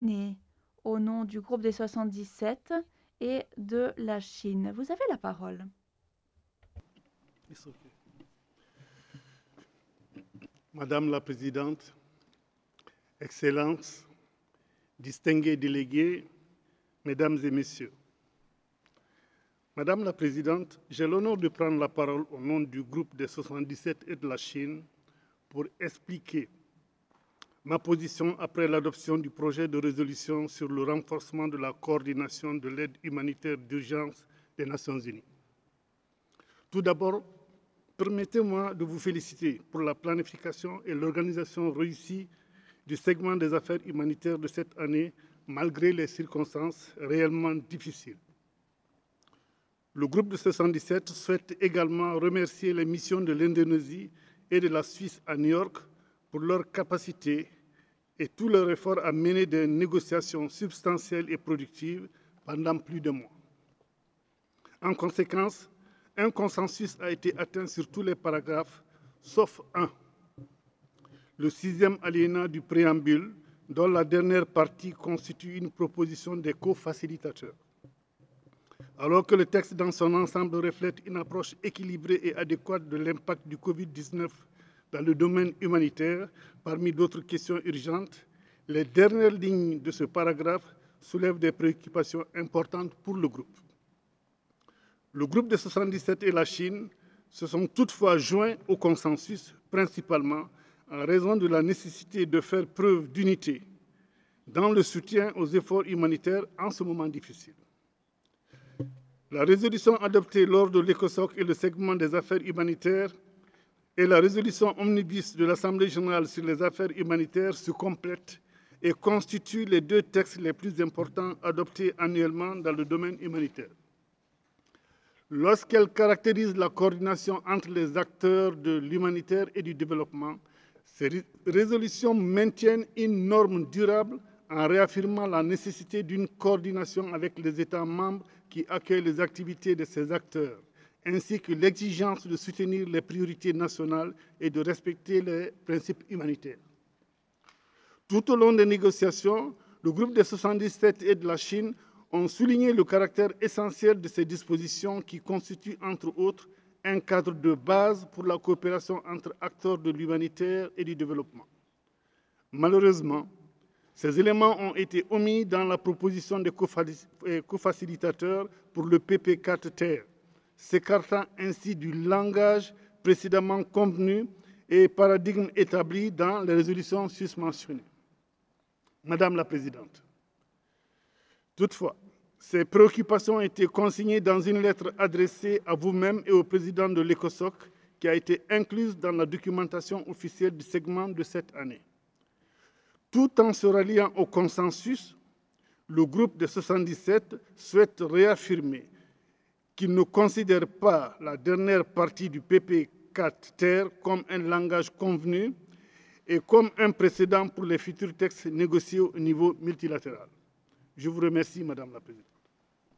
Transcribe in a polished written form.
Né au nom du groupe des 77 et de la Chine. Vous avez la parole. Madame la Présidente, Excellences, distingués délégués, Mesdames et Messieurs. Madame la Présidente, j'ai l'honneur de prendre la parole au nom du groupe des 77 et de la Chine pour expliquer ma position après l'adoption du projet de résolution sur le renforcement de la coordination de l'aide humanitaire d'urgence des Nations Unies. Tout d'abord, permettez-moi de vous féliciter pour la planification et l'organisation réussie du segment des affaires humanitaires de cette année, malgré les circonstances réellement difficiles. Le groupe de 77 souhaite également remercier les missions de l'Indonésie et de la Suisse à New York pour leur capacité et tout leur effort à mener des négociations substantielles et productives pendant plus de mois. En conséquence, un consensus a été atteint sur tous les paragraphes, sauf un, le 6e alinéa du préambule, dont la dernière partie constitue une proposition des co-facilitateurs. Alors que le texte dans son ensemble reflète une approche équilibrée et adéquate de l'impact du Covid-19 dans le domaine humanitaire, parmi d'autres questions urgentes, les dernières lignes de ce paragraphe soulèvent des préoccupations importantes pour le groupe. Le groupe de 77 et la Chine se sont toutefois joints au consensus, principalement en raison de la nécessité de faire preuve d'unité dans le soutien aux efforts humanitaires en ce moment difficile. La résolution adoptée lors de l'ECOSOC et le segment des affaires humanitaires et la résolution omnibus de l'Assemblée générale sur les affaires humanitaires se complètent et constituent les deux textes les plus importants adoptés annuellement dans le domaine humanitaire. Lorsqu'elles caractérisent la coordination entre les acteurs de l'humanitaire et du développement, ces résolutions maintiennent une norme durable en réaffirmant la nécessité d'une coordination avec les États membres qui accueillent les activités de ces acteurs, ainsi que l'exigence de soutenir les priorités nationales et de respecter les principes humanitaires. Tout au long des négociations, le groupe des 77 et de la Chine ont souligné le caractère essentiel de ces dispositions qui constituent, entre autres, un cadre de base pour la coopération entre acteurs de l'humanitaire et du développement. Malheureusement, ces éléments ont été omis dans la proposition des cofacilitateurs pour le PP4-TER, s'écartant ainsi du langage précédemment convenu et paradigme établi dans les résolutions susmentionnées. Madame la Présidente, toutefois, ces préoccupations ont été consignées dans une lettre adressée à vous-même et au président de l'ECOSOC qui a été incluse dans la documentation officielle du segment de cette année. Tout en se ralliant au consensus, le groupe de 77 souhaite réaffirmer qu'il ne considère pas la dernière partie du PP4-TER comme un langage convenu et comme un précédent pour les futurs textes négociés au niveau multilatéral. Je vous remercie, Madame la Présidente.